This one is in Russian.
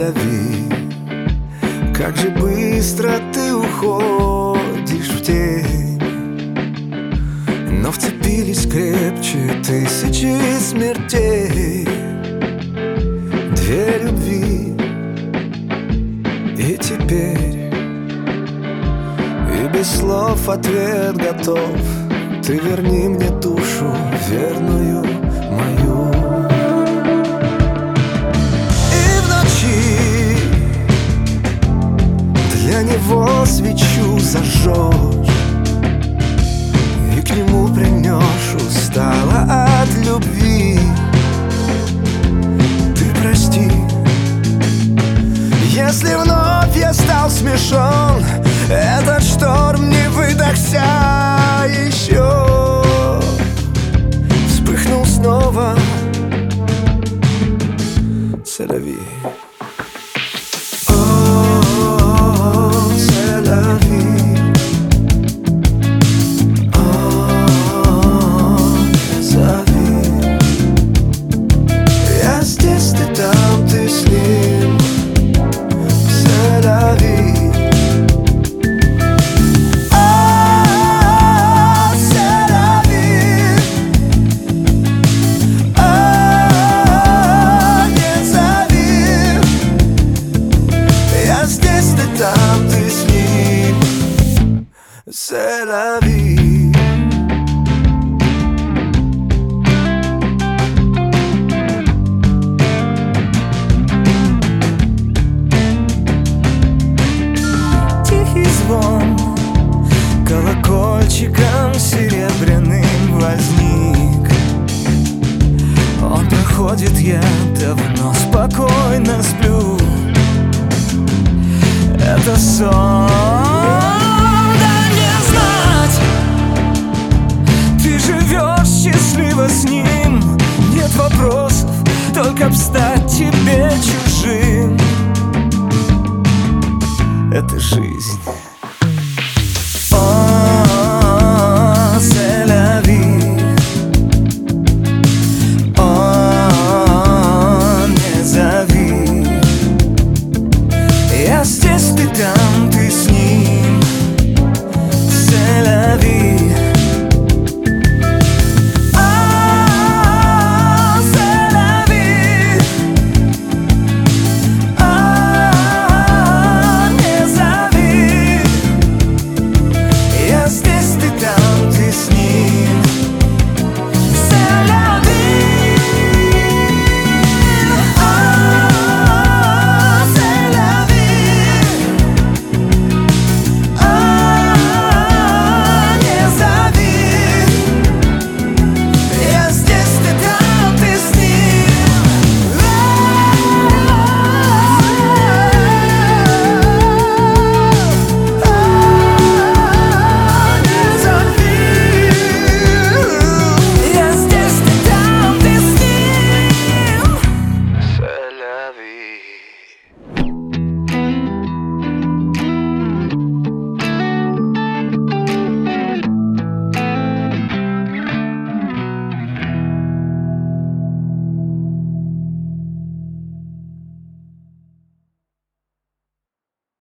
Сель-Авив. Как же быстро ты уходишь в тень, но вцепились крепче тысячи смертей. Две любви, и теперь, и без слов ответ готов. Ты верни мне душу верную мою. И в ночи для него свечу зажжешь, и к нему прильнешь, устала от любви. Ты прости, если вновь я стал смешон, этот шторм не выдохся еще. Вспыхнул снова Сель-Авив. Там ты с ним, Сель-Авив. Тихий звон колокольчиком серебряным возник. Он проходит, я давно спокойно сплю. Это сон, дай мне знать, ты живешь счастливо с ним. Нет вопросов, только б стать тебе чужим. Это жизнь.